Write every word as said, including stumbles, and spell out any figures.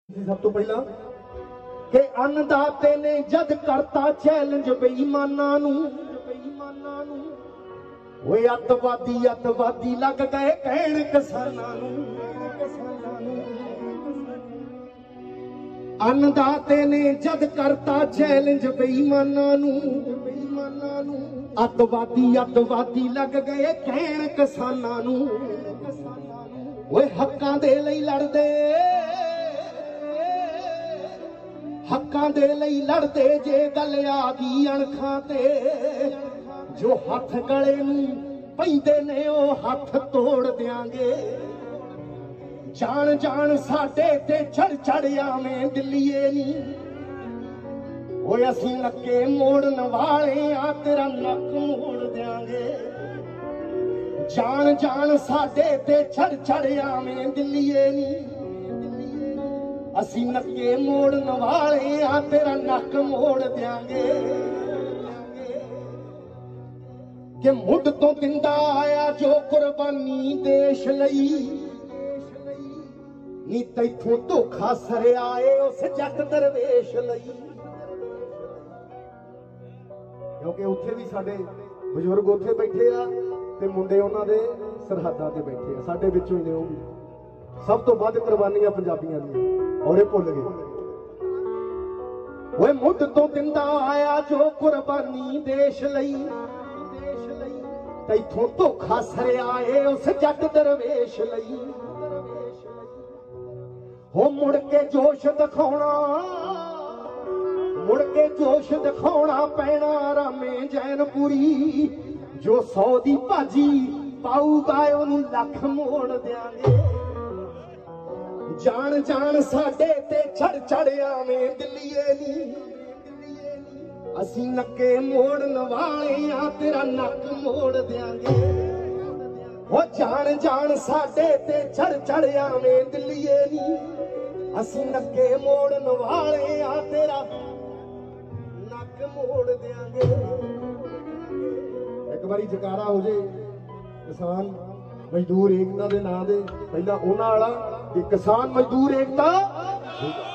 सब तो पहला कि अन्नदाते ने जद करता चैलेंज बेईमाना नू वो अतवादी अतवादी लग गए कहण किसानां नू। अन्नदाते ने जद करता चैलेंज बेईमाना नू अतवादी अतवादी लग गए कहण किसानां नू। वो हक्कां दे लई लड़दे हक्कां दे लई लड़दे जे गल आ गई अणखां ते जो हथ गले नूं पैंदे ने ओ हथ तोड़ देंगे। जान जान साडे ते चढ़ चढ़ आवें दिल्लीए नी ओए असीं नक्के मोड़न वाले आ तेरा नक मोड़ देंगे। जान जान साडे ते चढ़ चढ़ आवें दिल्लीए नी असी नक्के मोड़न वाले आ तेरा नक मोड़ देंगे। कि मुढ़ तो दिंदा आया जो कुर्बानी देश लई नी तैथों धोखा सरे आए उस जट दरवेश लई। क्योंकि उत्थे भी साडे बजुर्ग उत्थे बैठे आ ते मुंडे उन्हां दे सरहदां ते बैठे आ साडे विचों ही ने। ओह सब तो वध कुर्बानियां पंजाबियां दी और ये भुल गए। वो मुढ़ तो दिंदा आया जो कुर्बानी देश लई तैथों धोखा सरे आए उस जट दरवेश लई। हो मुड़ के जोश दिखाउणा मुड़ के जोश दिखाउणा पैना रामे जैनपुरी जो सौ दी भाजी पाऊगा ओनू लख मोड़ देंगे। जान जान साडे ते चढ़ चढ़ आवें दिल्लीए नी असीं नक्के मोड़न वाले आ तेरा नक मोड़ देंगे। वो जान जान साडे ते चढ़ चढ़ आवें दिल्लीए नी असीं नक्के मोड़न वाले आ तेरा नक मोड़ देंगे। एक बारी जकारा हो जाए किसान मजदूर एकता दे नां दे पहला उन्हां वाला कि किसान मजदूर एकता